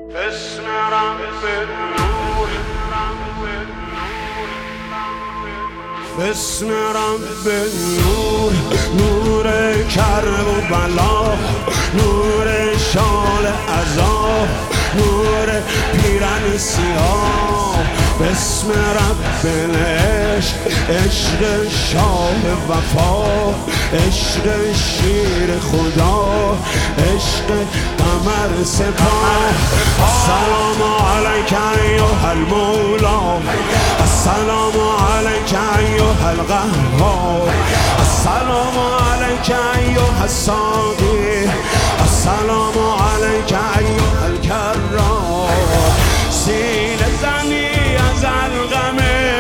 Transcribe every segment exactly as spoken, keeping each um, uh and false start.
اسم رب نور، اسم رب نور، نور کرب و بلا، نور شال عذاب، نور پیرن سیاه. بسم رب العشق، عشق شاه وفا، عشق شیر خدا، عشق قمر سپاه. السلام علیک ایها المولا، السلام علیک ایها القهار، السلام علیک ایها الساقی، السلام علیک ایها الکرار. سینه زنی از القمه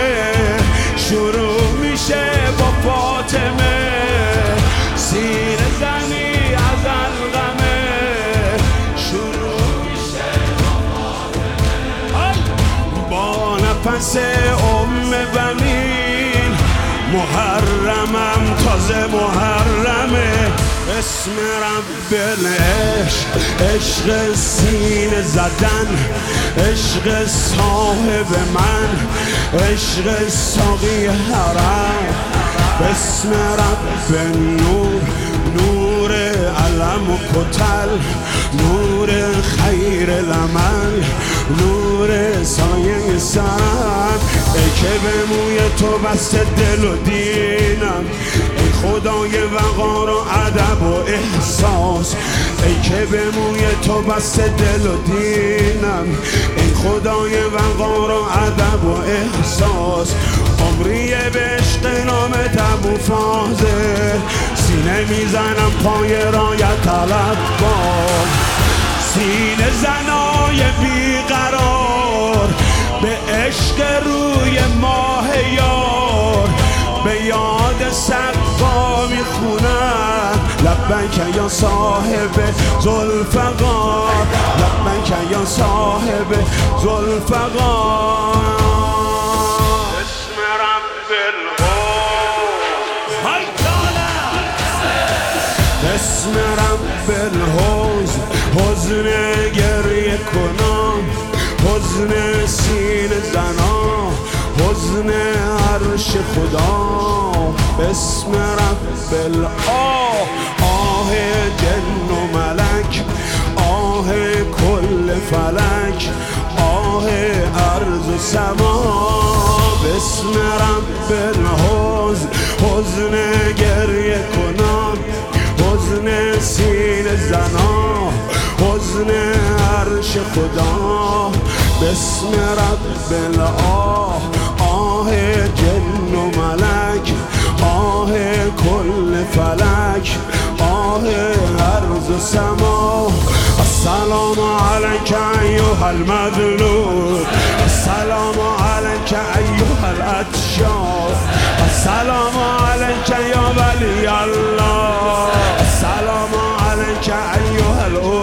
شروع میشه با فاطمه، سینه زنی از القمه شروع میشه با فاطمه. با نفس ام بنین محرمم تازه محرمه. اسم رب العشق، عشق سینه زدن، عشق صاحب من، عشق ساقی حرم. اسم رب نور، نور علم و کتل، نور خیر العمل، نور سایه سرم. ای که به موی تو بسته دل و دینم، ای خدای وقار و ادب و احساس. ای که به موی تو بسته دل و دینم، ای خدای وقار و ادب و احساس. عمریه به عشق نام ابو فاضل، سینه میزنم پای رایت طلبکار. سینه زنای بیقرار به عشق روی ماه یار، به یاد سقا میخونن لبیک یا صاحب ذوالفقار، لبیک یا صاحب ذوالفقار. اسم رب الحوض، اسم رب الحوض، حزن گریه کنم، حزن سینه زنا، حزن عرش خدا. اسم رب الآه، آه جن و ملک، آه کل فلک، آه ارض و سما. بسم رب الحوض، حزن گریه کنم، حزن سینه زنا، حزن عرش خدا. بسم رب الآه، آه جن و ملک، آه کل فلک، آه ارض و سما. السلام علیک ایها المظلوم، السلام علیک ایها الاتشار، السلام علیک یا ولی الله، السلام علیک ایها